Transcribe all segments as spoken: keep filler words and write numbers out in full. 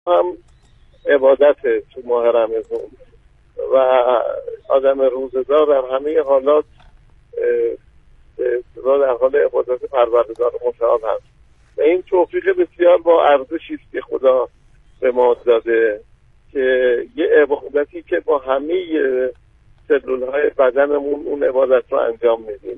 هم عبادت تو ماه رمضان و آدم روزدار در همه حالات در حال عبادت پروردگار متعال هست و این توفیق بسیار با ارزشی است که خدا به ما داده که یه عبادتی که با همه سلولهای بدنمون اون عبادت رو انجام میدیم.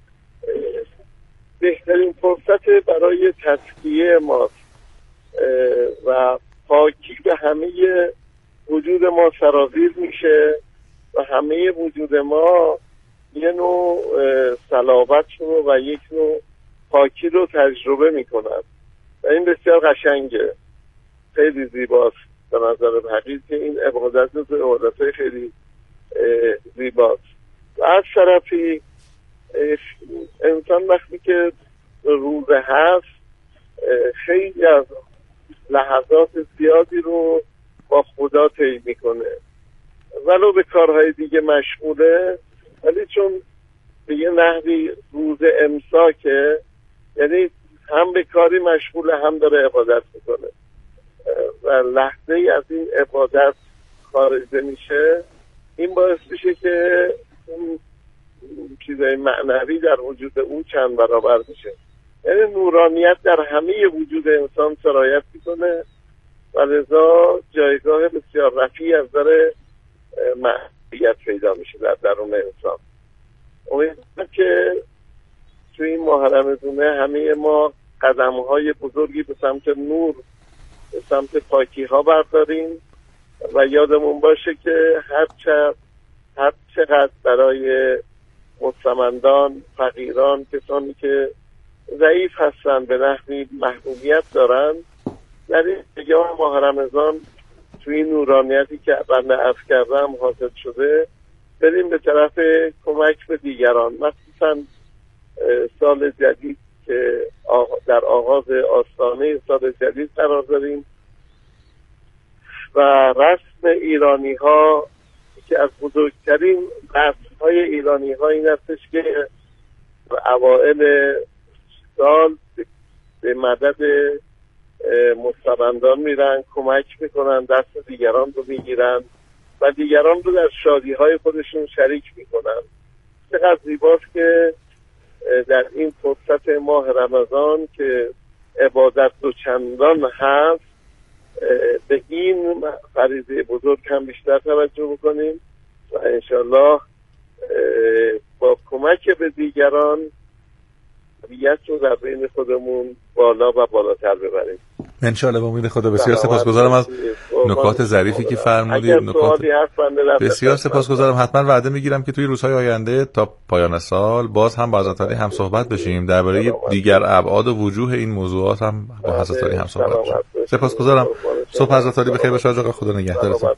بهترین فرصت برای تزکیه ماست و پاکی به همه وجود ما سرازیر میشه و همه وجود ما یه نوع صلابت رو و یک نوع پاکی رو تجربه میکنن و این بسیار قشنگه، خیلی زیباست به نظر حقیقی که این عبادت رو عبادت خیلی زیباست. و از طرفی انسان وقتی که روزه هست خیلی از لحظات زیادی رو با خدا طی میکنه، ولو به کارهای دیگه مشغوله، ولی چون به یه نحوی روز امساکه، یعنی هم به کاری مشغوله هم داره عبادت میکنه و لحظه ای از این عبادت خارجه میشه، این باعث میشه که اون چیزای معنوی در وجود او چند برابر میشه. یعنی نورانیت در همه وجود انسان سرایت میکنه و لذا جایگاه بسیار رفیعی از نظر معنویت پیدا میشه در درون انسان. امیدوارم که توی این ماه رمضان همه ما قدم‌های بزرگی به سمت نور، به سمت پاکی ها برداریم و یادمون باشه که هر چقدر هر چقدر برای مستمندان، فقیران، کسانی که ضعیف هستن، به نحوی محبوبیت دارن، در این ایام ماه رمضان توی این نورانیتی که بنده عرض کردم حاصل شده بریم به طرف کمک به دیگران، مخصوصا سال جدید که در آغاز آستانه سال جدید قرار داریم و رسم ایرانی ها که از بزرگترین رسم های ایرانی ها این هستش که اوائل سال به مدد مستمندان میرن، کمک میکنن، دست دیگران رو میگیرن و دیگران رو در شادی های خودشون شریک میکنن. چقدر زیباست که در این فرصت ماه رمضان که عبادت دو چندان هست به این فریضه بزرگ هم بیشتر توجه بکنیم و انشالله با کمک به دیگران طبیعت رو در بین خودمون بالا و بالاتر ببریم انشالله. با امید خدا. بسیار سپاسگزارم از نکات ظریفی که فرمودید. نکات بسیار سپاسگزارم. حتما وعده میگیرم که توی روزهای آینده تا پایان سال باز هم با حضرت علی هم صحبت بشیم، درباره دیگر ابعاد و وجوه این موضوعات هم با حضرت علی هم صحبت بشیم. سپاسگزارم. صبح حضرت علی بخیر باشه آقا. خدا نگهدارتون.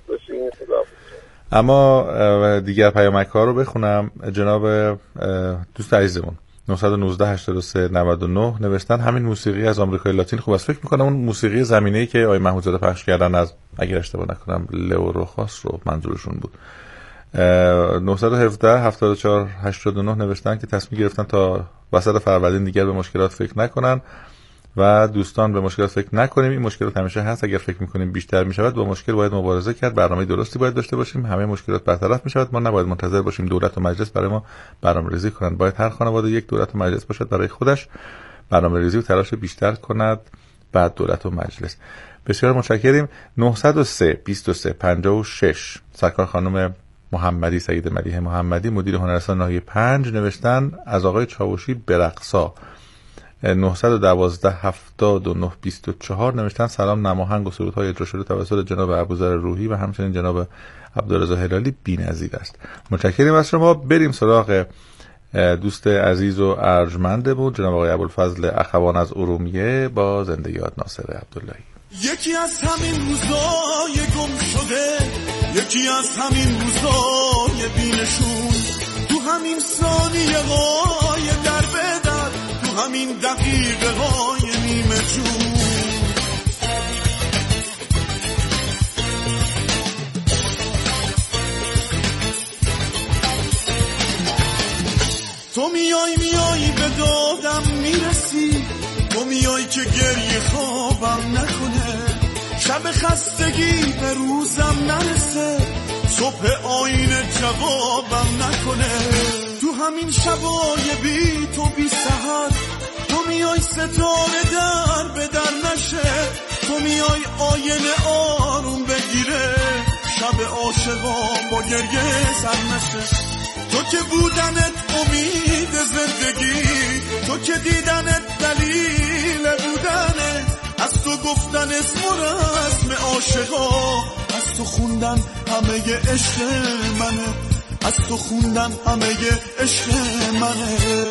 اما دیگر پیامک‌ها رو بخونم. جناب دوست عزیزمون نه یک نه هشت سه نه نه نوشتن همین موسیقی از آمریکای لاتین خوب است. فکر می‌کنم اون موسیقی زمینه‌ای که آقای محمودزاده پخش کردن از، اگر اشتباه نکنم، لئو روخاس رو منظورشون بود. نه یک هفت هفت چهار هشت نه نوشتن که تصمیم گرفتن تا وسط فروردین دیگر به مشکلات فکر نکنن و دوستان به مشکلات فکر نکنیم. این مشکلات همیشه هست، اگر فکر می‌کنیم بیشتر می‌شود با مشکل باید مبارزه کرد، برنامه درستی باید داشته باشیم، همه مشکلات برطرف می‌شود. ما نباید منتظر باشیم دولت و مجلس برای ما برنامه‌ریزی کنند. باید هر خانواده یک دولت و مجلس باشد برای خودش، برنامه‌ریزی و تلاش بیشتر کند بعد دولت و مجلس. بسیار متشکریم. نه صفر سه بیست و سه پنجاه و شش سرکار خانم محمدی، سید ملیحه محمدی، مدیر هنرستان ناحیه پنج نوشتن از آقای چاوشی برقصا. نه یک دو هفتاد و نه بیست و چهار نوشتن سلام، نماهنگ و سرودهای اجرا شده توسط جناب ابوذر روحی و همچنین جناب عبدالرضا هلالی بی‌نظیر است. متشکریم از شما. بریم سراغ دوست عزیز و ارجمندمون جناب آقای ابوالفضل اخوان از ارومیه با زنده یاد ناصر عبداللهی. یکی از همین روزای گم شده، یکی از همین روزای بی‌نشون، تو همین ثانیه های در بدر، تو همین دقیقه های نیمه جون، تو میای میای به دادم میرسی، تو میای که گریه خوابم نکنه، شب خستگی به روزم نرسه، صبح آینه جوابم نکنه. تو همین شبای بی تو بی سحر، تو میای ستاره در به در نشه، تو میای آینه آروم بگیره، شب عاشقا با گریه سر نشه. تو که بودنت امید زندگی، تو که دیدنت دلیل بودنه، از تو گفتن اسم و رسم عاشقا، از تو خوندن همه عشق منه، از تو خوندن همه عشق منه.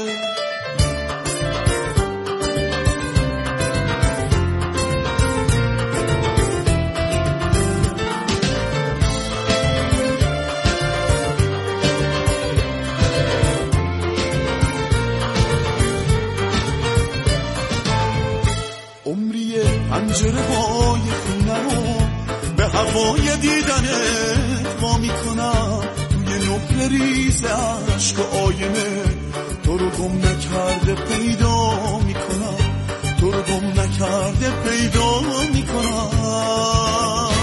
پنجره های خونه رو به هوای دیدنت وا میکنم، توی نقل ریز عشق و آینه تو رو گم نکرده پیدا میکنم، تو رو گم نکرده پیدا میکنم.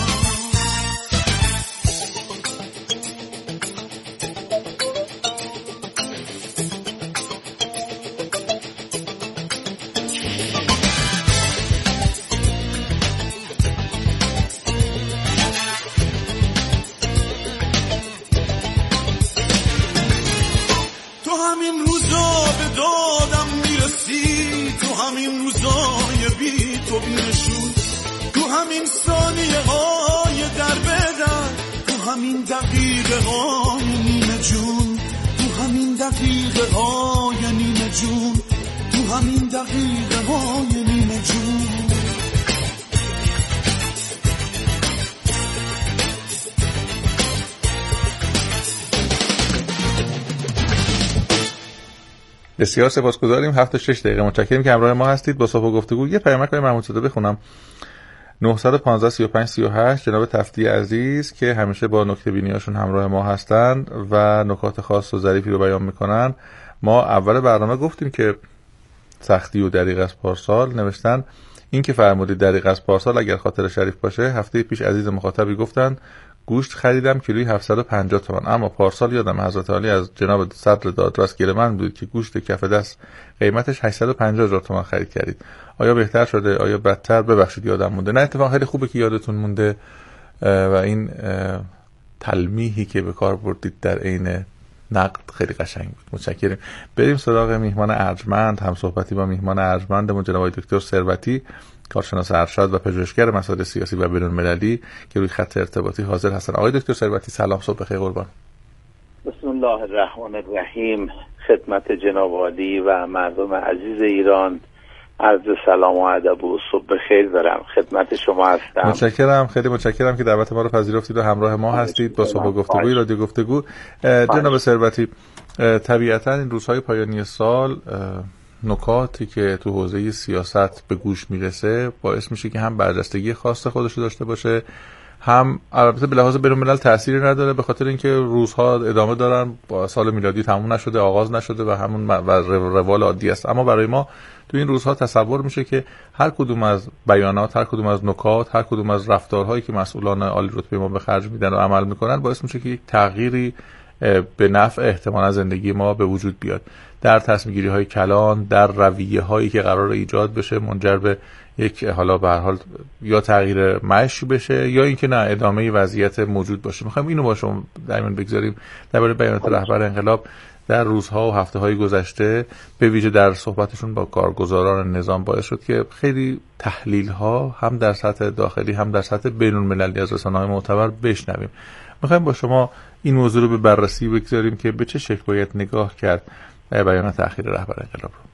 بسیار سپاسگزاریم. هفت تا شش دقیقه متشکریم که همراه ما هستید. با صحبت و گفتگو یه پیامک برای محمود زاده بخونم. نه یک پنج سی و پنج سی و هشت جناب تفتی عزیز که همیشه با نکته بینیاشون همراه ما هستند و نکات خاص و ظریفی رو بیان میکنن. ما اول برنامه گفتیم که سختی و دریغ از پارسال، نوشتن این که فرمودید دریغ از پارسال اگر خاطر شریف باشه، هفته پیش عزیز مخاطبی گفتن گوشت خریدم کیلویی هفتصد و پنجاه تومان، اما پارسال یادم حضرت عالی از جناب صدر دادرس گله‌مند بود که گوشت کف دست قیمتش هشتصد و پنجاه هزار تومان خرید کردید. آیا بهتر شده؟ آیا بدتر؟ ببخشید یادم مونده. نه اتفاقا خیلی خوبه که یادتون مونده و این تلمیحی که به کار بردید در عین نقد خیلی قشنگ بود. متشکرم. بریم سراغ میهمان ارجمند، هم صحبتی با میهمان ارجمندمون جناب دکتر ثروتی، کارشناس ارشد و پژوهشگر مسائل سیاسی و بین‌المللی که روی خط ارتباطی حاضر هستن. آقای دکتر ثروتی سلام، صبح بخیر قربان. بسم الله الرحمن الرحیم. خدمت جناب عالی و مردم عزیز ایران عرض سلام و ادب و صبح بخیر دارم. خدمت شما هستم. متشکرم، خیلی متشکرم که دعوت ما رو پذیرفتید و همراه ما هستید با صحبت گفتگوی رادیو گفتگو. جناب ثروتی، طبیعتاً این روزهای پایانی سال نکاتی که تو حوزه سیاست به گوش میرسه باعث میشه که هم برجستگی خاص خودش رو داشته باشه، هم البته به لحاظ بین‌الملل تأثیری نداره به خاطر اینکه روزها ادامه دارن، با سال میلادی تموم نشده، آغاز نشده و همون و روال عادی است. اما برای ما تو این روزها تصور میشه که هر کدوم از بیانات، هر کدوم از نکات، هر کدوم از رفتارهایی که مسئولان عالی رتبه ما به خرج میدن و عمل میکنن باعث میشه که یک تغییری به نفع احتمالاً زندگی ما به وجود بیاد، در تصمیم گیری های کلان، در رویه هایی که قرار ایجاد بشه منجر به یک حالا به هر حال یا تغییر معیشی بشه یا اینکه نه ادامه وضعیت موجود باشه. میخوایم اینو با شما در میون بگذاریم درباره بیانات رهبر انقلاب در روزها و هفته‌های گذشته، به ویژه در صحبتشون با کارگزاران نظام باعث شد که خیلی تحلیل‌ها هم در سطح داخلی هم در سطح بین‌المللی از رسانه‌های معتبر بشنویم. میخوایم با شما این موضوع رو به بررسی بگذاریم که به چه شکل باید نگاه کرد بیانات اخیر رهبر انقلاب رو.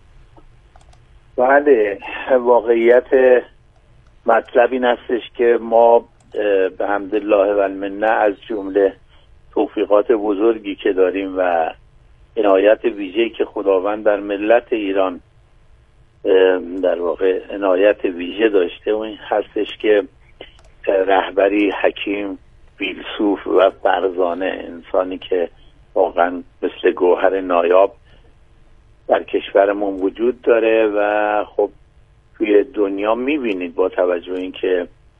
بله، واقعیت مطلب این هستش که ما به حمدالله و المنه از جمله توفیقات بزرگی که داریم و عنایت ویژه‌ای که خداوند در ملت ایران در واقع عنایت ویژه داشته و این هستش که رهبری حکیم، فیلسوف و فرزانه، انسانی که واقعا مثل گوهر نایاب در کشورمون وجود داره و خب توی دنیا میبینید با توجه این که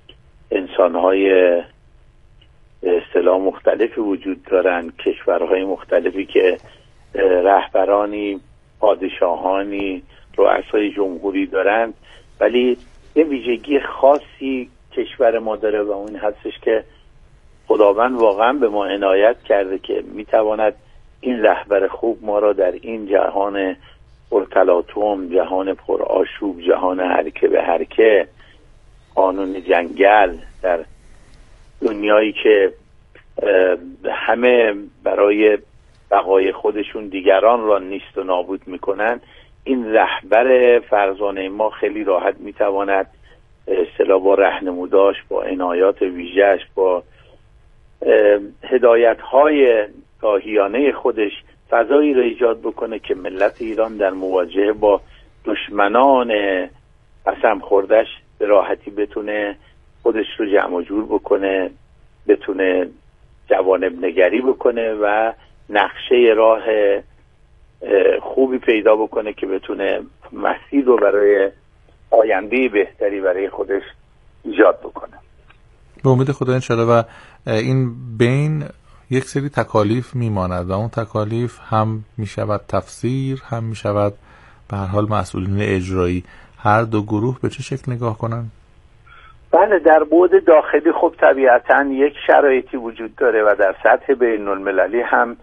انسان‌های به اصطلاح مختلفی وجود دارن، کشورهای مختلفی که رهبرانی، پادشاهانی، رؤسای جمهوری دارن، ولی یه ویژگی خاصی کشور ما داره و اون هستش که خداوند واقعا به ما عنایت کرده که میتواند این رهبر خوب ما را در این جهان پرتلاطم، جهان پرآشوب، جهان هرکه به هرکه، قانون جنگل، در دنیایی که همه برای بقای خودشون دیگران را نیست و نابود میکنن، این رهبر فرزانه ما خیلی راحت میتواند اصطلاح با رهنموداش، با عنایات ویژه‌اش، با هدایت‌های داهیانه خودش فضایی را ایجاد بکنه که ملت ایران در مواجهه با دشمنان قسم خوردش به راحتی بتونه خودش رو جمع و جور بکنه، بتونه جوانب نگری بکنه و نقشه راه خوبی پیدا بکنه که بتونه مسیر رو برای آینده بهتری برای خودش ایجاد بکنه. به امید خدا انشاءالله. و این بین یک سری تکالیف میماند و اون تکالیف هم میشود تفسیر، هم میشود به هر حال مسئولین اجرایی. هر دو گروه به چه شکل نگاه کنن؟ بله، در بعد داخلی خب طبیعتاً یک شرایطی وجود داره و در سطح بین المللی هم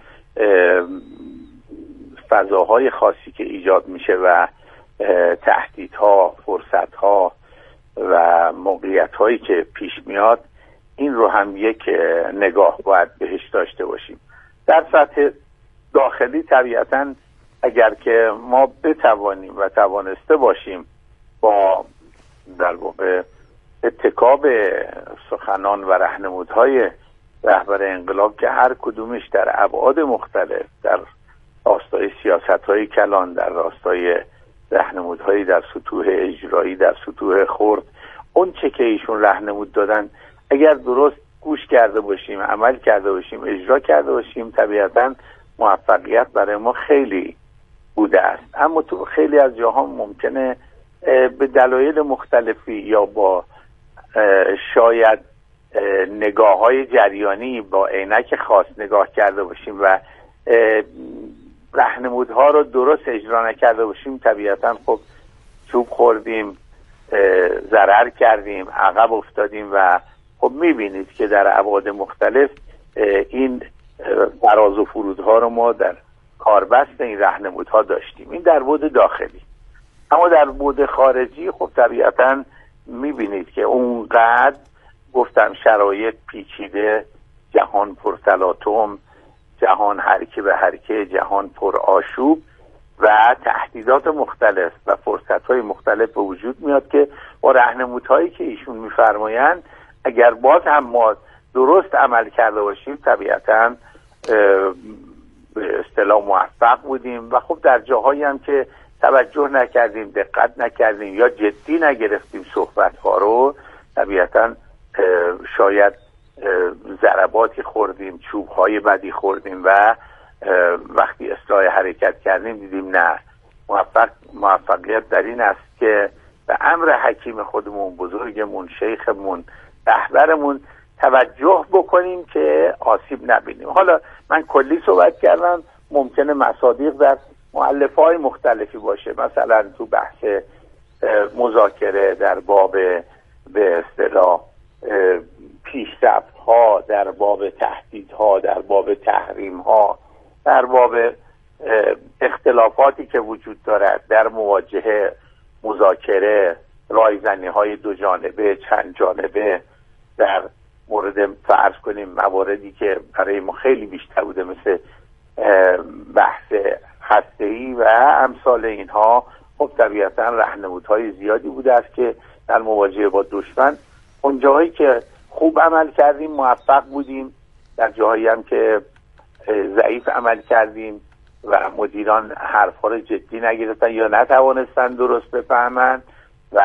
فضاهای خاصی که ایجاد میشه و تهدیدها، فرصتها و موقعیت‌هایی که پیش میاد، این رو هم یک نگاه باید بهش داشته باشیم. در سطح داخلی طبیعتاً اگر که ما بتوانیم و توانسته باشیم با در واقع اتکا به سخنان و راهنمودهای رهبر انقلاب که هر کدومش در ابعاد مختلف، در راستای سیاست‌های کلان، در راستای راهنمودهایی در سطوح اجرایی، در سطوح خرد، اون چه که ایشون راهنمود دادن اگر درست گوش کرده باشیم، عمل کرده باشیم، اجرا کرده باشیم، طبیعتاً موفقیت برای ما خیلی بوده است. اما تو خیلی از جاها ممکنه به دلایل مختلفی یا با شاید نگاه های جریانی با عینک خاص نگاه کرده باشیم و راهنمودها رو درست اجرا نکرده باشیم، طبیعتاً خب چوب خوردیم، ضرر کردیم، عقب افتادیم و خب میبینید که در ابعاد مختلف این فراز و فرودها رو ما در کاربست این راهنمودها داشتیم. این در بعد داخلی. اما در بعد خارجی خب طبیعتاً میبینید که اونقدر گفتم شرایط پیچیده، جهان پرتلاطم، جهان هرکه به هرکه، جهان پر آشوب و تهدیدات مختلف و فرصت‌های مختلف به وجود میاد که با راهنمودهایی که ایشون میفرمایند اگر باز هم ما درست عمل کرده باشیم طبیعتاً به اصطلاح موفق بودیم و خب در جاهایی هم که توجه نکردیم، دقت نکردیم یا جدی نگرفتیم صحبت‌ها رو، طبیعتاً شاید ضرباتی خوردیم، چوب‌های بدی خوردیم و وقتی اصلاح حرکت کردیم دیدیم نه، موفق موفقیت در این است که به امر حکیم خودمون، بزرگمون، شیخمون، رهبرمون توجه بکنیم که آسیب نبینیم. حالا من کلی صحبت کردم، ممکنه مصادیق در مؤلفه‌های مختلفی باشه، مثلا تو بحث مذاکره در باب به اصطلاح پیشرفت‌ها، در باب تهدیدها، در باب تحریم‌ها، در باب اختلافاتی که وجود دارد در مواجهه، مذاکره، رایزنی‌های دو جانبه، چند جانبه، در مورد فرض کنیم مواردی که برای ما خیلی بیشتر بوده مثل بحث هسته‌ای و امثال اینها، خب طبیعتاً راهنمودهای زیادی بوده است که در مواجهه با دشمن اون جاهایی که خوب عمل کردیم موفق بودیم، در جاهایی هم که ضعیف عمل کردیم و مدیران حرفا رو جدی نگرفتن یا نتوانستن درست بفهمن و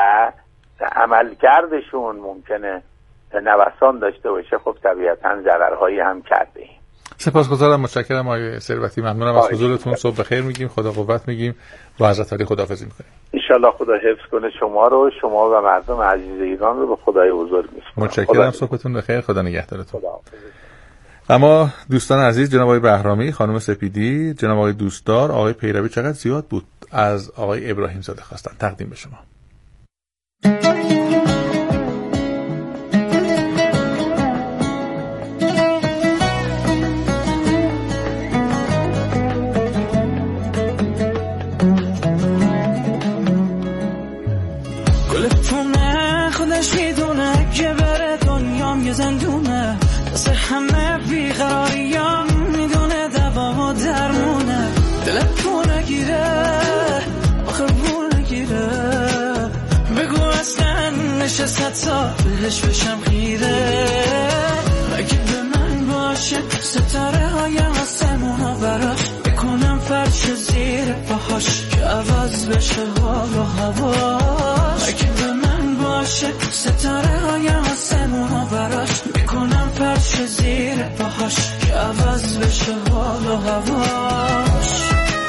عملکردشون ممکنه نوسان داشته باشه، خب طبیعتاً ضررهایی هم کرده ایم. سپاسگزارم، متشکرم آقای ثروتی، ممنونم از حضورتون. صبح بخیر میگیم، خدا قوت میگیم، با حضرت علی خداحافظی میکنیم. ان شاء الله خدا حفظ کنه شما رو، شما و مردم عزیز ایران رو به خدای بزرگ میسپارم. متشکرم، صبحتون بخیر، خدا نگهدارتون. اما دوستان عزیز، جناب آقای بهرامی، خانم سپیدی، جناب آقای دوستدار، آقای پیروی چقدر زیاد بود، از آقای ابراهیم زاده خواستن تقدیم به شما. گلتونه خودش میدونه که بره دنیام یه زندونه، واسه همه بیقراریام میدونه دوا و درمونه. دلت تو نگیره آخه بو نگیره، بگو اصلا نشست تا بهش بشم خیره. اگه به من باشه ستاره های آسمون ها براش بکنم فرش زیر پاهاش که عوض بشه حال و هواش. اگه به من باشه ستاره های آسمون ها براش بکنم فرش زیر پاهاش که عوض بشه حال و هواش.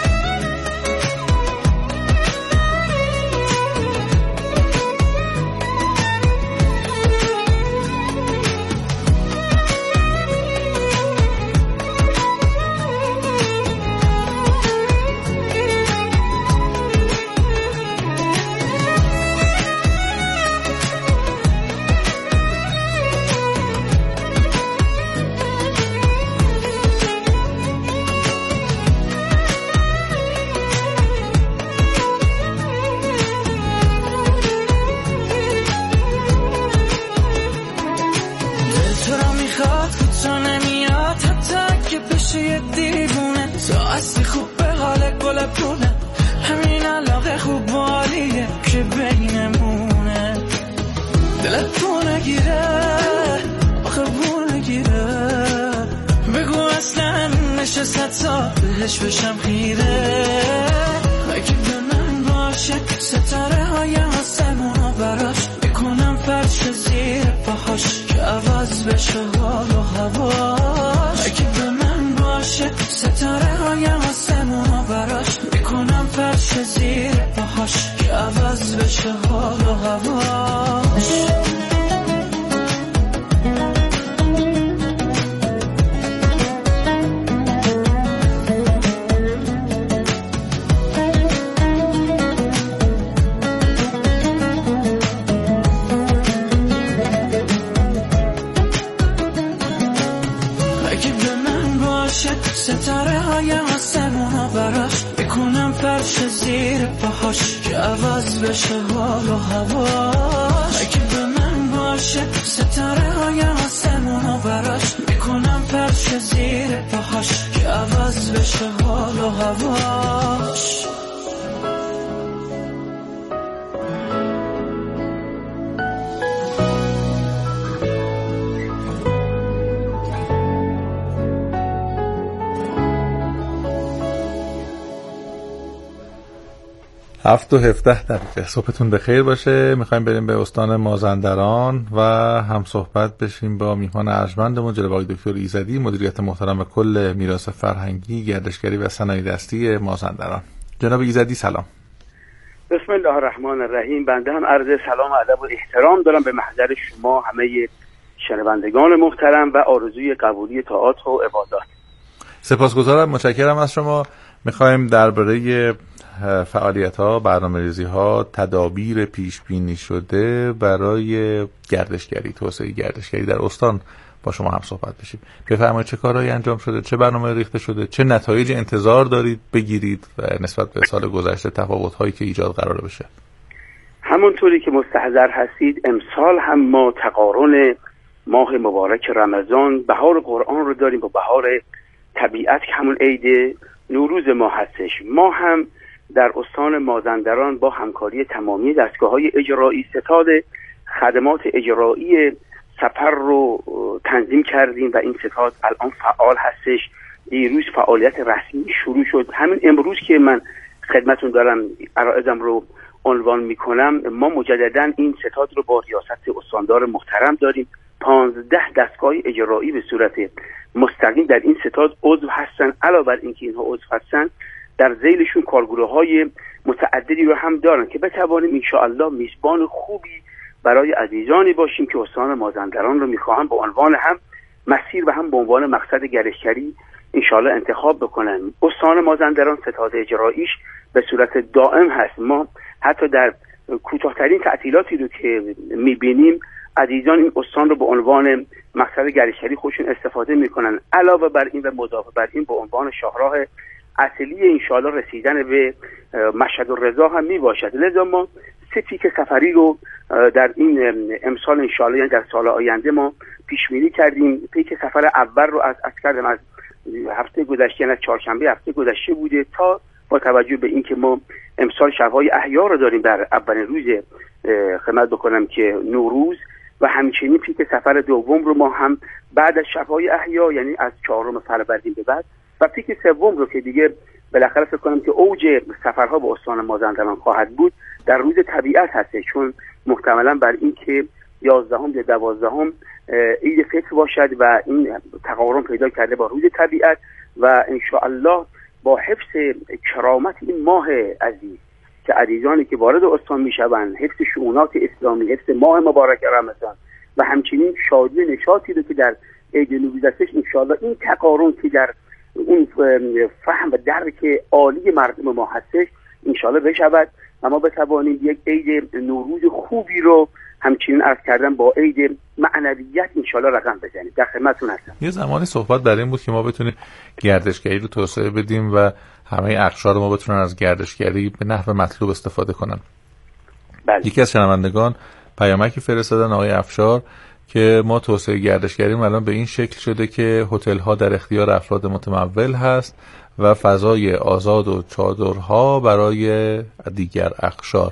بهش بشم خیره. اگه به من باشه ستاره های آسمون ها براش بکنم فرش زیر پاهاش که عوض بشه حال و هواش. اگه به من باشه ستاره های آسمون ها براش بکنم فرش زیر پاهاش که عوض بشه حال و هواش. ستاره های آسمون ها براش بکنم فرش زیر پاهاش که عوض بشه حال و هواش. اگه به من باشه ستاره های آسمون ها براش بکنم فرش زیر پاهاش که عوض بشه حال و هواش. هفت و هفده دقیقه. صبحتون بخیر باشه. میخوایم بریم به استان مازندران و هم صحبت بشیم با میهمان ارجمندمون جناب آقای دکتر ایزدی، مدیریت محترم کل میراث فرهنگی، گردشگری و صنایع دستی مازندران. جناب ایزدی سلام. بسم الله الرحمن الرحیم. بنده هم عرض سلام و ادب و احترام دارم به محضر شما همه شنوندگان محترم و آرزوی قبولی طاعات و عبادات. سپاسگزارم، متشکرم از شما. میخوایم درباره فعالیت‌ها، برنامه‌ریزی‌ها، تدابیر پیش بینی شده برای گردشگری، توسعه گردشگری در استان با شما هم صحبت بشیم. بفرمایید چه کارهایی انجام شده، چه برنامه ریخته شده، چه نتایجی انتظار دارید بگیرید و نسبت به سال گذشته تفاوت‌هایی که ایجاد قرار بشه؟ همونطوری که مستحضر هستید امسال هم ما تقارن ماه مبارک رمضان، بهار قرآن رو داریم با بهار طبیعت که همون عید نوروز ما هستش. ما هم در استان مازندران با همکاری تمامی دستگاه‌های اجرایی ستاد خدمات اجرایی سفر رو تنظیم کردیم و این ستاد الان فعال هستش. دیروز فعالیت رسمی شروع شد. همین امروز که من خدمتون دارم عرایضم رو عنوان میکنم، ما مجددا این ستاد رو با ریاست استاندار محترم داریم. پانزده دستگاه اجرایی به صورت مستقیم در این ستاد عضو هستن. علاوه بر اینکه اینها عضو هستن، در ذیلشون کارگروه‌های متعددی رو هم دارن که بتوانیم ان شاء الله میزبان خوبی برای عزیزانی باشیم که استان مازندران رو میخواهم به عنوان هم مسیر و هم به عنوان مقصد گردشگری ان شاء الله انتخاب بکنن. استان مازندران ستاد اجراییش به صورت دائم هست. ما حتی در کوتاه‌ترین تعطیلاتی رو که میبینیم عزیزان این استان رو به عنوان مقصد گردشگری خودشون استفاده میکنن. علاوه بر این و مضافه بر این به عنوان شاهراه اصلی ان شاء الله رسیدن به مشهد الرضا هم میباشد. لذا ما سه پیک سفری رو در این امسال ان شاء الله، یعنی در سال آینده ما پیش بینی کردیم. پیک سفر اول رو از از کردم از هفته گذشته، یعنی از چهارشنبه هفته گذشته بوده تا با توجه به اینکه ما امسال شب‌های احیا رو داریم در اولین روز خدمت بکنم که نوروز، و همچنین پیک سفر دوم رو ما هم بعد از شب‌های احیا، یعنی از چهارم فروردین به بعد، و پیک سوم رو که دیگه بالاخره فکر کنم که اوج سفرها به استان مازندران خواهد بود در روز طبیعت هست، چون محتملا بر این که یازدهم یا دوازدهم عید فطر باشد و این تقارن پیدا کرده با روز طبیعت، و ان شاء الله با حفظ کرامت این ماه عزیز که عزیزانی که وارد استان میشوند، حفظ شؤونات اسلامی، حفظ ماه مبارک رمضان و همچنین شادی و نشاطی رو که در عید نوروز هستش، ان شاء الله این تقارن که در اون فهم و درک عالی مردم ما هستش ان شاء الله بشود و ما بتوانیم یک عید نوروز خوبی رو همچنین عرض کردم با عید معنویت ان شاء الله رقم بزنیم. در خدمتتون هستم. یه زمانی صحبت بر این بود که ما بتونیم گردشگری رو توسعه بدیم و همه اقشار ما بتونن از گردشگری به نحو مطلوب استفاده کنن. بله. یکی از شنوندگان پیامکی فرستادن، آقای افشار، که ما توسعه گردشگریم الان به این شکل شده که هتل ها در اختیار افراد متمول هست و فضای آزاد و چادرها برای دیگر اقشار.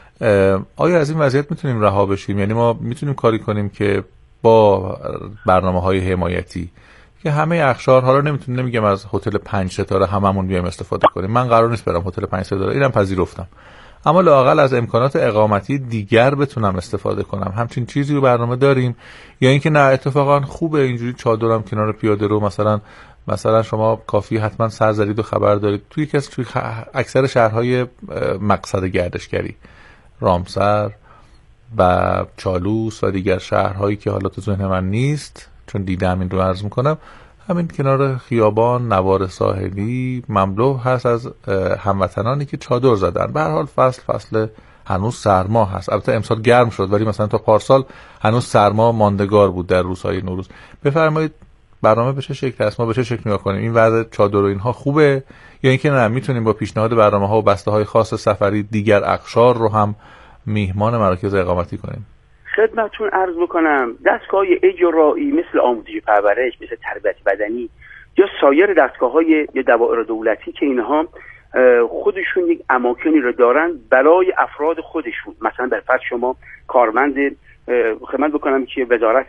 آیا از این وضعیت میتونیم رها بشیم؟ یعنی ما میتونیم کاری کنیم که با برنامه‌های حمایتی که همه اقشار، حالا نمیتونم نمیگم از هتل پنج ستاره هممون بیایم استفاده کنیم، من قرار نیست برم هتل پنج ستاره، اینم پذیرفتم، اما لااقل از امکانات اقامتی دیگر بتونم استفاده کنم. همچین چیزی رو برنامه داریم یا اینکه نه اتفاقا خوبه اینجوری چادرم کنار پیاده رو، مثلا مثلا شما کافی حتما سر زدید و خبر دارید توی یکی از توی اکثر شهرهای مقصد گردشگری، رامسر و چالوس و دیگر شهرهایی که حالا تو ذهن من نیست چون دیدم این رو عرض میکنم، همین کنار خیابان نوار ساحلی مملو هست از هموطنانی که چادر زدن. به هر حال فصل فصل هنوز سرما هست، البته امسال گرم شد ولی مثلا تا پارسال هنوز سرما ماندگار بود در روزهای نوروز. بفرمایید برنامه به چه شکل است، ما به چه شکل نگاه کنیم؟ این وضع چادر و اینها خوبه یا اینکه نه میتونیم با پیشنهاد برنامه‌ها و بسته‌های خاص سفری دیگر اقشار رو هم میهمان مراکز اقامتی کنیم؟ خدمتتون عرض بکنم دستگاه اجرایی مثل آموزش پرورش، مثل تربیت بدنی یا سایر دستگاه‌های یا دوائر دولتی که اینها خودشون یک اماکنی رو دارن برای افراد خودشون، مثلا در فرض شما کارمند خدمت بکنم که وزارت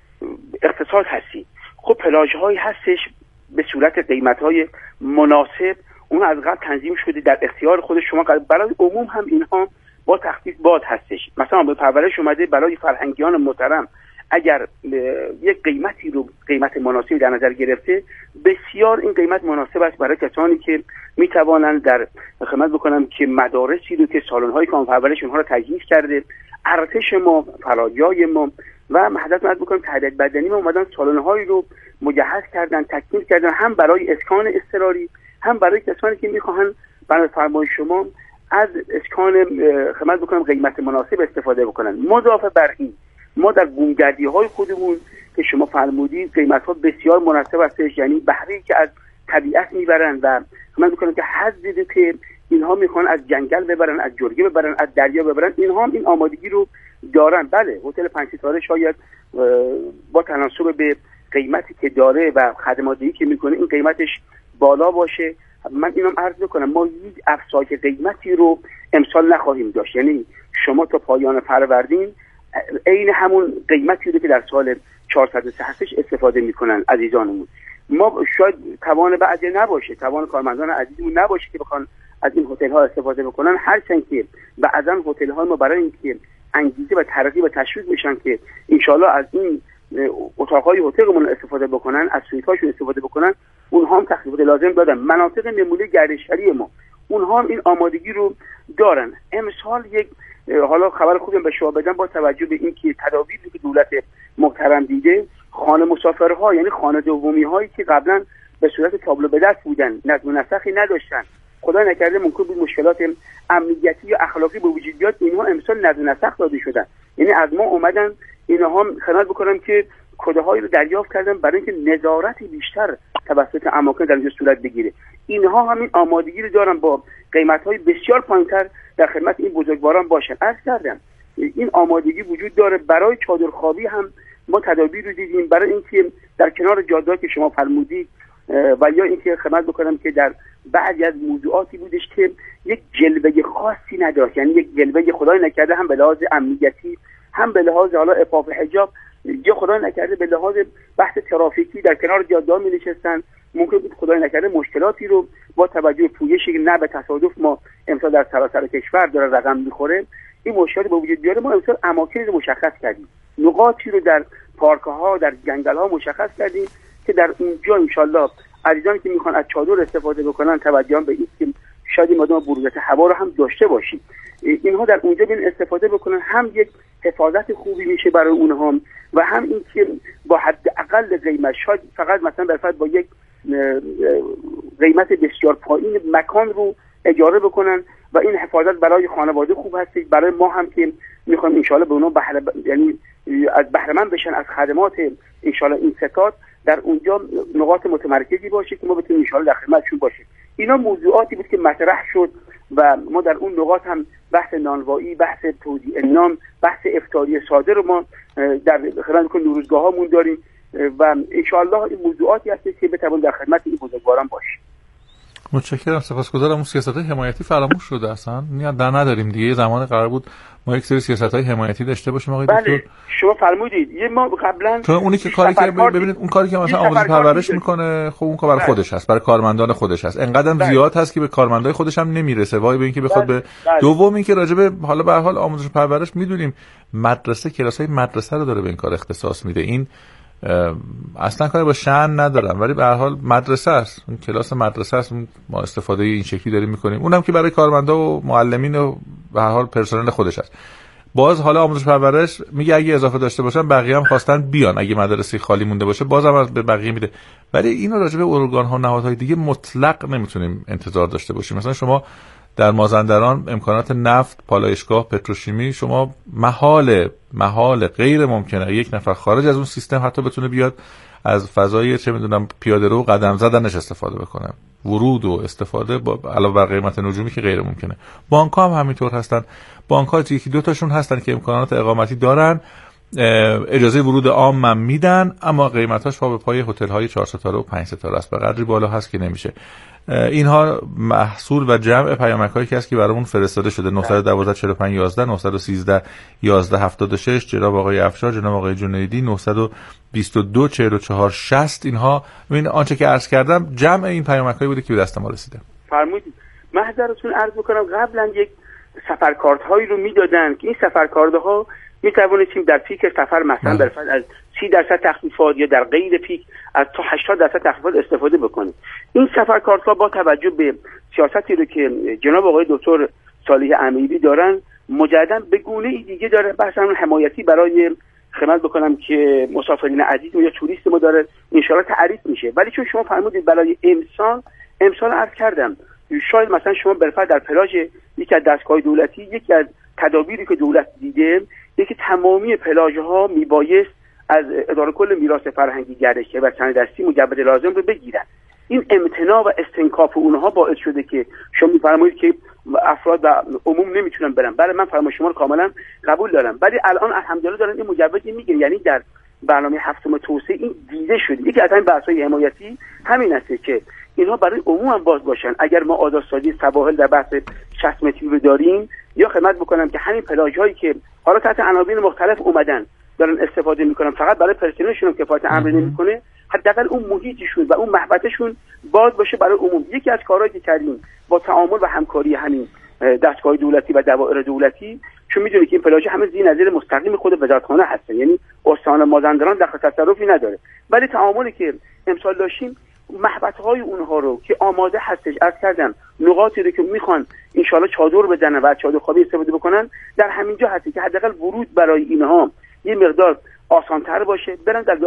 اقتصاد هستی، خب پلاژهایی هستش به صورت قیمت‌های مناسب اون از قبل تنظیم شده در اختیار خود شما، برای عموم هم اینها با تخفیف باد هستش. مثلا به پرورش اومده برای فرهنگیان محترم اگر یک قیمتی رو قیمت مناسبی در نظر گرفته، بسیار این قیمت مناسب است برای کسانی که میتوانند در خدمت بکنم که مدارسی رو که سالن‌های کام پرورش اونها رو تجهیز کرده، ارتش ما، فراجای ما و حضرت مد بکنم تربیت بدنی ما اومدن سالن‌هایی رو مجهز کردن، تکمیل کردن، هم برای اسکان اضطراری هم برای کسانی که میخواهند برای فرمایش شما از اسکان خدمت بکنم قیمت مناسب استفاده بکنن. مضافه بر این ما در بومگردی های خودمون که شما فرمودید قیمت ها بسیار مناسب هستش، یعنی بهره‌ای که از طبیعت میبرن و خدمت بکنم که حظی که اینها میخوان از جنگل ببرن، از جرگه ببرن، از دریا ببرن، اینها هم این آمادگی رو دارن. بله هتل پنج ستاره شاید با تناسب به قیمتی که داره و خدماتی که میکنه این قیمتش بالا باشه. من اینم عرض بکنم ما هیچ افزایش قیمتی رو امسال نخواهیم داشت، یعنی شما تا پایان فروردین عین همون قیمتی رو که در سال چهارصد و سه هستش استفاده میکنن عزیزانمون. ما شاید توان بعضی نباشه، توان کارمندان عزیزمون نباشه که بخوان از این هتل ها استفاده بکنن، هرچند که بعضا هتل ها ما برای اینکه انگیزه و ترغیب و تشویق بشن که ان شاء الله از این اتاق‌های هتلمون استفاده بکنن، از سویت‌هاشون استفاده بکنن، اونها هم تخفیفات لازم دادن. مناطق نمونه گردشگری ما اونها هم این آمادگی رو دارن. امسال یک حالا خبر خوبی به شما بدم، با توجه به اینکه تدابیری که دولت محترم دیده، خانه مسافرها یعنی خانه دومی هایی که قبلا به صورت تابلو به دست بودن، نظم و نسقی نداشتن، خدا نکرده ممکن بود مشکلات امنیتی یا اخلاقی به وجود بیاد، اینها امسال نظم و نسق داده شدن. یعنی از ما اومدن اینها هم خدمت بکنم که کده هایی رو دریافت کردن برای اینکه نظارتی بیشتر توسط اماکن در اینجا صورت بگیره. اینها همین آمادگی رو دارن با قیمت های بسیار پایینتر در خدمت این بزرگواران باشن. عرض کردم این آمادگی وجود داره. برای چادرخوابی هم ما تدابیر رو دیدیم، برای اینکه در کنار جاده‌ای که شما فرمودید و یا اینکه خدمت بکنم که در بعضی از موضوعاتی بودش که یک جلوه خاصی نداشت، یعنی یک جلوه خدای نکرده هم به لحاظ امنیتی هم به لحاظ حالا عفاف حجاب، یا خدای نکرده به لحاظ بحث ترافیکی در کنار جاده می نشستن، ممکن بود خدای نکرده مشکلاتی رو با توجه به پویشی نه به تصادف ما امسال در سراسر کشور داره رقم میخوره، این مشکل به وجود بیاره. ما امسال اماکنی رو مشخص کردیم، نقاطی رو در پارک ها در جنگل ها مشخص کردیم که در اونجا ان شاءالله عزیزانی که میخوان از چادر استفاده بکنن توجه به این که شاید مادام بروزت هوا رو هم داشته باشیم، اینها در اونجا بین استفاده بکنن، هم یک حفاظت خوبی میشه برای اونها و هم این که با حداقل قیمت، شاید فقط مثلا برفت با یک قیمت بسیار پایین مکان رو اجاره بکنن و این حفاظت برای خانواده خوب هست، برای ما هم که میخوایم ان شاءالله به اونها بهره یعنی از بهره مند بشن از خدمات ان شاءالله این ستاد در اونجا نقاط متمرکزی باشه که ما بتونیم ان شاءالله در خدمتشون باشیم. اینا موضوعاتی بود که مطرح شد و ما در اون نقاط هم بحث نانوایی، بحث تودیع نان، بحث افطاری ساده رو ما در خدمت نوروزگاهامون داریم و ان شاءالله این موضوعاتی هست که بتوان در خدمت این بزرگواران باشیم. متشکرم، سپاسگزارم. اون سیاست‌های حمایتی فراموش شده اصلا، نه در نداریم دیگه. یه زمان قرار بود ما یک سری سیاست‌های حمایتی داشته باشیم آقای دکتر. بله شما فرمودید یه ما قبلا چون اونی که کاری که ببینید اون کاری که مثلا آموزش پرورش میکنه خب اون کار برای خودش هست، برای کارمندان خودش هست، انقدرم زیاد هست که به کارمندای خودش هم نمیرسه وای به اینکه بخواد به دوم اینکه راجع به حالا به هر حال آموزش پرورش میدونیم مدرسه کلاس‌های مدرسه رو داره به این کار اختصاص میده. این اصلا کاری با شأن ندارم ولی به هر حال مدرسه است، اون کلاس مدرسه است، ما استفاده این شکلی داریم میکنیم، اونم که برای کارمندا و معلمین و به هر حال پرسنل خودش است. باز حالا آموزش پرورش میگه اگه اضافه داشته باشن بقیه هم خواستن بیان، اگه مدرسه خالی مونده باشه بازم از به بقیه میده، ولی اینو راجع به ارگان ها و نهادهای دیگه مطلق نمیتونیم انتظار داشته باشیم. مثلا شما در مازندران امکانات نفت، پالایشگاه، پتروشیمی، شما محال محال غیر ممکنه یک نفر خارج از اون سیستم حتی بتونه بیاد از فضای چه میدونم پیاده رو قدم زدنش استفاده بکنه. ورود و استفاده با علاوه بر قیمت نجومی که غیر ممکنه. بانک‌ها هم همینطور هستن. بانک‌ها یکی دو تاشون هستن که امکانات اقامتی دارن، اجازه ورود عام هم میدن، اما قیمتاش پا به پای هتل‌های چهار ستاره و پنج ستاره است، به قدری بالا هست که نمیشه. اینها محصول و جمع پیامک‌هایی که هست که برامون فرستاده شده. نه یک دو چهار پنج یازده نه یک سه یازده هفتاد و شش جناب آقای افشار، جناب آقای جنیدی نه دو دو چهار چهار شصت. اینها ببین آنچه که عرض کردم جمع این پیامک‌هایی بوده که به دست ما رسیده. فرمودید محضرتون عرض بکنم قبلا یک سفرکارت‌هایی رو میدادن که این سفرکارت‌ها می توانستیم در پیک سفر مثلا در فرض از سی درصد تخفیفات یا در غیر پیک از تا هشتاد درصد تخفیفات استفاده بکنیم. این سفرکارت‌ها با توجه به سیاستی رو که جناب آقای دکتر صالح امیری دارن مجددا به گونه‌ای دیگه داره بحث حمایتی برای خدمت بکنم که مسافرین عزیز یا توریست ما داره ان شاءالله تعریف میشه. ولی چون شما فرمودید برای امسال امسال عرض کردم شاید مثلا شما برفت در پلاژ یکی از دستگاه دولتی یکی از تدابیری که دولت دیده یکی تمامی پلاژها میبایست از اداره کل میراث فرهنگی گردشگری و صنایع دستی مجوز لازم رو بگیرن. این امتناع و استنکاف اونها باعث شده که شما میفرمایید که افراد و عموم نمیتونن برن. بله من فرمان شما رو کاملا قبول دارم، ولی الان الحمدلله دارن این مجوز میگیرن، یعنی در برنامه هفتم توسعه این دیده شده. یکی از این بحث‌های حمایتی همین است که اینها برای عموم هم باز باشن. اگر ما آزادسازی سواحل در بحث شصت متری رو داریم یا خدمت بکنم که همین پلاژهایی که حالا تحت عناوین مختلف اومدن دارن استفاده میکنن فقط برای پرسنلشون کفایت امر نمیکنه، حداقل اون محیطشون و اون محبتشون باز باشه برای عموم. یکی از کارهایی که کردیم با تعامل و همکاری همین دستگاه دولتی و دوائر دولتی، چون میدونی که این پلاژ همه زیر نظر مستقیم خود وزارتخانه هستن، یعنی استان مازندران دخل تصرفی نداره. ولی تعاملی که امسال داشتیم محبت‌های اونها رو که آماده هستش، از کردم نقاطی رو که میخوان انشالله چادر بدن و چادر خوابی استفاده بکنن در همینجا هستی که حداقل ورود برای اینها یه مقدار آسان‌تر باشه، برن در